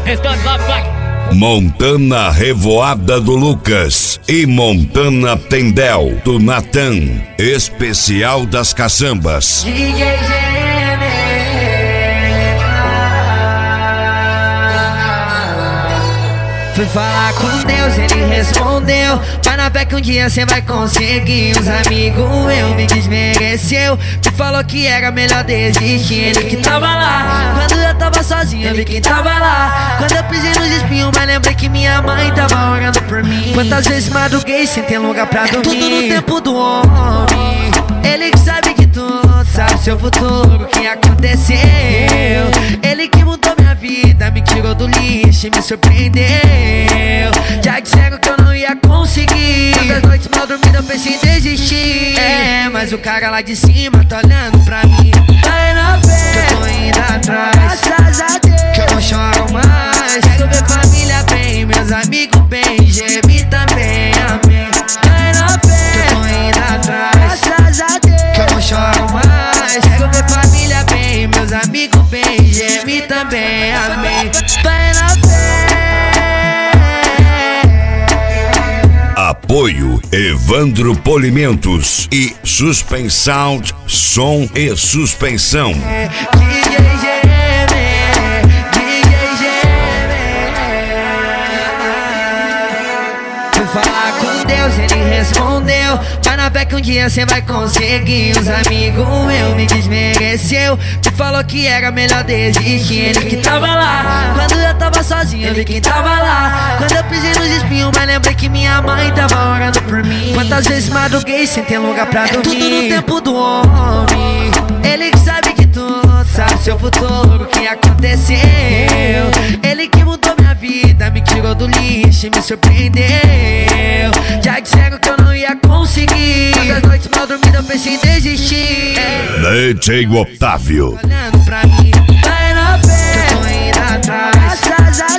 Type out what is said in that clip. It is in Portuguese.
Restante lá, placa. Montana Revoada do Lucas e Montana Tendel do Natan, especial das caçambas. Fui falar com Deus, ele respondeu: vai na fé que um dia cê vai conseguir. Os amigos eu me desmereceu, que falou que era melhor desistir. Ele que tava lá, quando eu tava sozinho, eu vi quem tava lá. Quando eu pisei nos espinhos, mas lembrei que minha mãe tava orando por mim. Quantas vezes madruguei sem ter lugar pra dormir. Tudo no tempo do homem, ele que sabe de tudo, sabe seu futuro, o que aconteceu. Ele que mudou minha vida, me tirou do lixo e me surpreendeu. Já disseram que eu não ia conseguir. Tantas noites mal dormidas eu pensei em desistir. Mas o cara lá de cima tá olhando pra mim. Vai na fé que eu tô indo atrás, graças a Deus que eu não choro mais. Quero ver família bem, meus amigos bem, geme também, amém. Vai na fé que eu tô indo atrás, graças a Deus que eu não choro mais. Quero ver família bem, meus amigos bem, geme também, amém. Vai na fé. Apoio Evandro Polimentos e Suspensão, som e suspensão. Fui falar com Deus, ele respondeu: vai na fé que um dia cê vai conseguir. Os amigos eu me desmereceu, que falou que era melhor desistir. Ele que tava lá, quando eu tava sozinho, eu vi quem tava lá. Quando eu pisei nos espinhos, mas lembrei que minha mãe tava orando por mim. Quantas vezes madruguei sem ter lugar pra dormir. Tudo no tempo do homem, ele que sabe de tudo, sabe seu futuro, o que aconteceu. Ele que mudou minha vida, me tirou do lixo e me surpreendeu. Já disseram que eu não ia conseguir. Tantas noites mal dormidas eu pensei em desistir. DJ Otávio. Olhando pra mim, vai na fé que eu tô indo atrás, graças a